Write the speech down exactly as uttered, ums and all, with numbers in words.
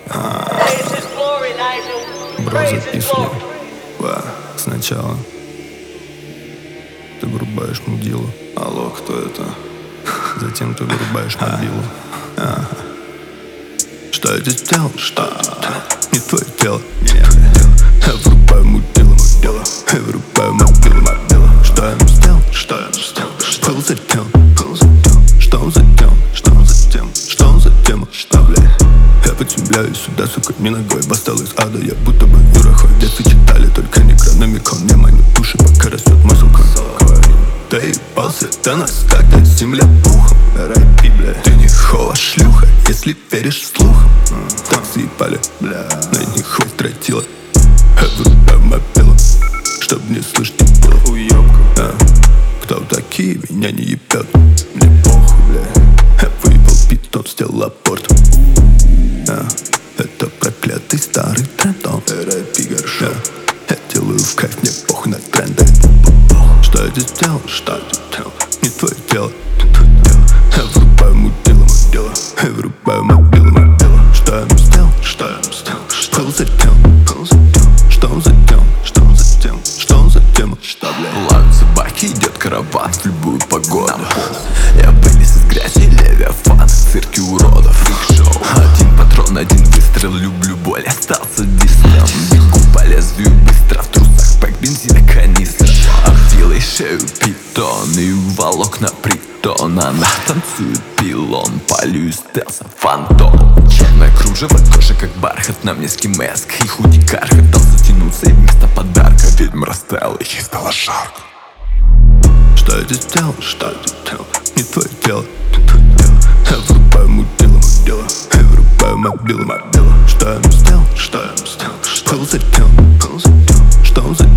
Бро, записывай. Ва, сначала ты вырубаешь мудилу. Алло, кто это? Затем ты вырубаешь мобилу. А. Что я здесь делал? Что? Не твое дело. Нет. Я вырубаю мудилу. Я вырубаю мобилу. Что я ему сделал? Что я сделал? Был затем. Что он затем? Что он затем? Что он затем? Что, бля? Я приземляюсь сюда, сука, не ногой. Восстал из ада, я будто бы Юрахой. В детстве читали только некрономикон. Не маню души, пока растет мазука. Ты ебался до нас, когда земля пухом. Рэпи, бля. Ты не хова шлюха, если веришь слухам. Так заебали, Бля. на них хвост тротила. Я вырубаю мобилу, чтоб не слышать было. Уёбка. А, кто такие, меня не ебет. Мне похуй, бля. Я выебал питон, сделал аборт. А, это проклятый старый трендон. Рэпи горшок. Я делаю в кайф, мне похуй на тренды. Что я здесь делал? Что ты делал? Не твое дело. Я вырубаю мудилу. Я вырубаю мобилу. Что я ему сделал? Что я сделал? Был затем. Что он затем? Что он затем? Что он затем? Что, бля? Лают собаки, идет караван в любую погоду. Я вылез из грязи, левиафан в цирке уродов. Один патрон, один выстрел, люблю боль, остался дистом. Бегу по лезвию быстро, в трусах пэк бензина канистра. Обделай шею питон и волокна притона. Она танцует пилон, полю из стелса фантом. Черное кружево, кожа как бархат, на мне скимэск и худи карха. Дал затянуться и вместо подарка ведьм растаял и ей стало жарко. Что я здесь делал? Что ты делал? Не твое дело. Я вырубаю мудилу. Я вырубаю мобилу. Что я ему сделал? Что я сделал? Был затем. Что он затем?